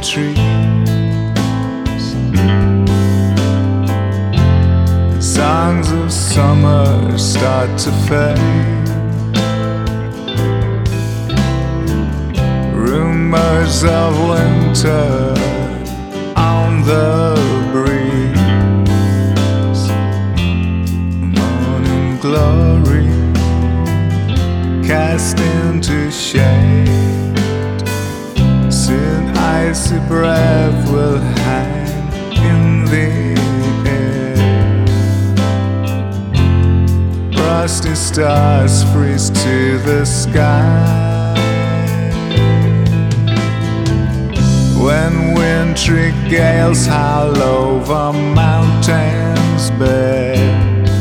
trees. Songs of summer start to fade. Rumors of winter on the breeze. Morning glory cast into shade. Soon icy breath will hang in the air. Frosty stars freeze to the sky. When wintry gales howl over mountains bare,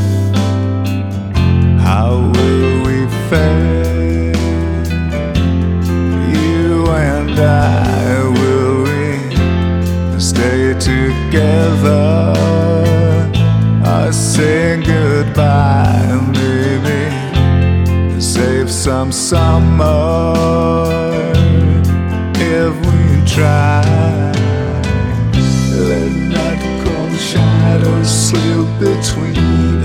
how will we fare? You and I, will we stay together or say goodbye? Maybe save some summer if we try. Let not cold shadows slip between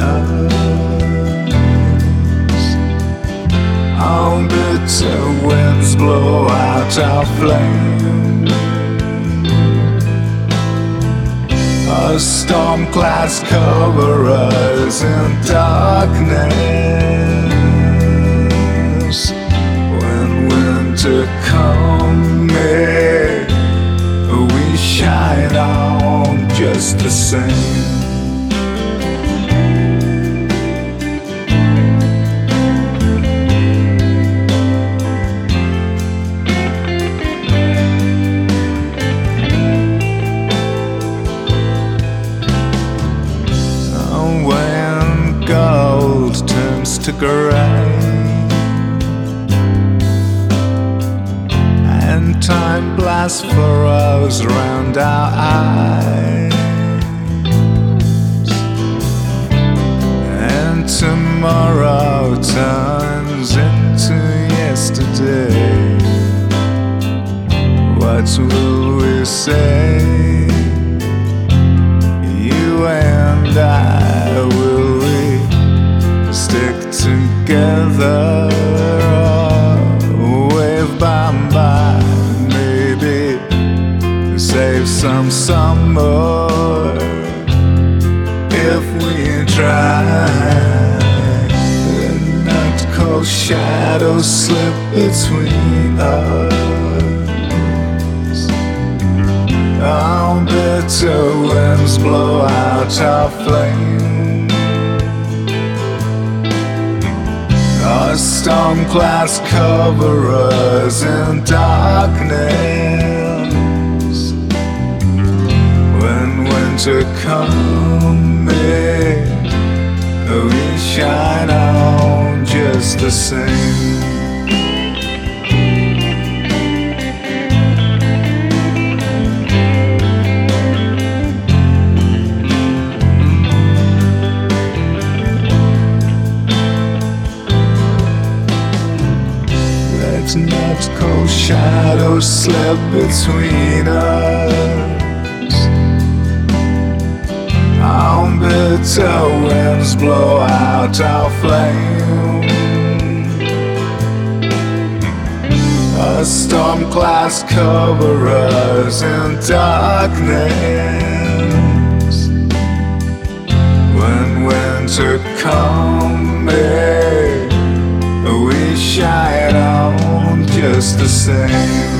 us. On bitter winds blow out our flame. A storm clouds cover us in darkness. When winter comes, we shine on just the same. When gold turns to gray and time blasts furrows round our eyes, and tomorrow turns into yesterday, what will we say? You and I, will we stick together or wave bye-bye? Maybe save some summer if we try. Let not cold shadows slip between us. On bitter winds blow out our flame. Our storm clouds cover us in darkness. When winter comes, we shine on just the same. Not cold shadows slip between us. On bitter winds blow out our flame. A storm clouds cover us in darkness. When winter comes, we shine on just the same.